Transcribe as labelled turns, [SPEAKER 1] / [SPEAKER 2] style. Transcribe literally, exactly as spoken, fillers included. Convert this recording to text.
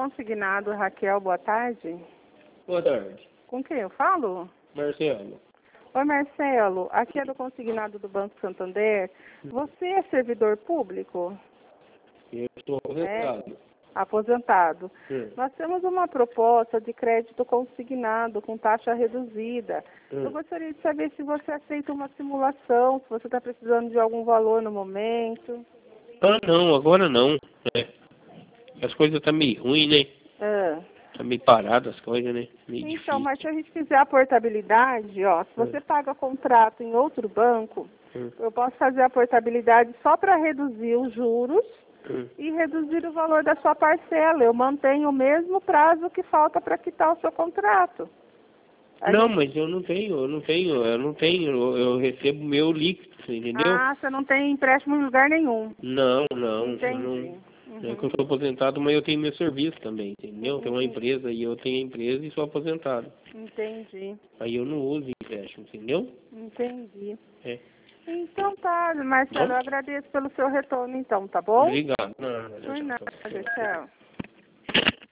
[SPEAKER 1] Consignado, Raquel, boa tarde.
[SPEAKER 2] Boa tarde.
[SPEAKER 1] Com quem eu falo?
[SPEAKER 2] Marcelo.
[SPEAKER 1] Oi, Marcelo. Aqui é do Consignado do Banco Santander. Você é servidor público?
[SPEAKER 2] Eu estou aposentado.
[SPEAKER 1] É, aposentado.
[SPEAKER 2] Hum.
[SPEAKER 1] Nós temos uma proposta de crédito consignado com taxa reduzida.
[SPEAKER 2] Hum.
[SPEAKER 1] Eu gostaria de saber se você aceita uma simulação, se você está precisando de algum valor no momento.
[SPEAKER 2] Ah, não, agora não. É. As coisas estão meio ruins, né?
[SPEAKER 1] Ah.
[SPEAKER 2] Tá meio parado as coisas, né? Meio
[SPEAKER 1] Então,
[SPEAKER 2] difícil.
[SPEAKER 1] mas se a gente fizer a portabilidade, ó, se você
[SPEAKER 2] Hum.
[SPEAKER 1] paga contrato em outro banco,
[SPEAKER 2] Hum.
[SPEAKER 1] eu posso fazer a portabilidade só para reduzir os juros
[SPEAKER 2] Hum.
[SPEAKER 1] e reduzir o valor da sua parcela. Eu mantenho o mesmo prazo que falta para quitar o seu contrato. A
[SPEAKER 2] Não,
[SPEAKER 1] gente...
[SPEAKER 2] mas eu não tenho, eu não tenho, eu não tenho, eu, eu recebo meu líquido, você entendeu?
[SPEAKER 1] Ah, você não tem empréstimo em lugar nenhum.
[SPEAKER 2] Não, não, eu
[SPEAKER 1] Entendi.
[SPEAKER 2] não. É que eu
[SPEAKER 1] Uhum.
[SPEAKER 2] sou aposentado, mas eu tenho meu serviço também, entendeu? Tem uma
[SPEAKER 1] Entendi.
[SPEAKER 2] empresa e eu tenho a empresa e sou aposentado.
[SPEAKER 1] Entendi.
[SPEAKER 2] Aí eu não uso empréstimo, entendeu?
[SPEAKER 1] Entendi.
[SPEAKER 2] É.
[SPEAKER 1] Então tá, Marcelo,
[SPEAKER 2] Bom?
[SPEAKER 1] eu agradeço pelo seu retorno então, tá bom?
[SPEAKER 2] Obrigado. Não, não,
[SPEAKER 1] Por
[SPEAKER 2] não,
[SPEAKER 1] nada,
[SPEAKER 2] não.
[SPEAKER 1] tchau.